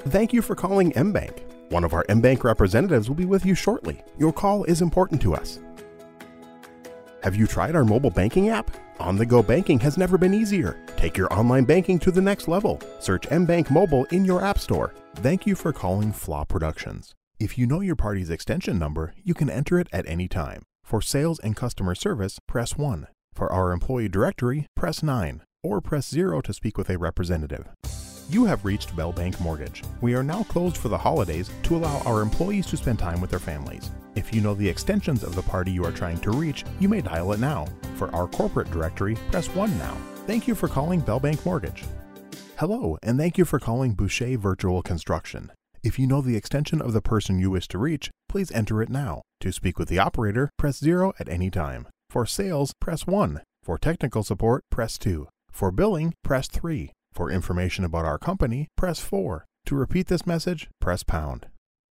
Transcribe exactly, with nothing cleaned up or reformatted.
Thank you for calling mBank. One of our mBank representatives will be with you shortly. Your call is important to us. Have you tried our mobile banking app? On-the-go banking has never been easier. Take your online banking to the next level. Search mBank Mobile in your app store. Thank you for calling F L A Productions. If you know your party's extension number, you can enter it at any time. For sales and customer service, press one. For our employee directory, press nine. Or press zero to speak with a representative. You have reached Bell Bank Mortgage. We are now closed for the holidays to allow our employees to spend time with their families. If you know the extensions of the party you are trying to reach, you may dial it now. For our corporate directory, press one now. Thank you for calling Bell Bank Mortgage. Hello, and thank you for calling Boucher Virtual Construction. If you know the extension of the person you wish to reach, please enter it now. To speak with the operator, press zero at any time. For sales, press one. For technical support, press two. For billing, press three. For information about our company, press four. To repeat this message, press pound.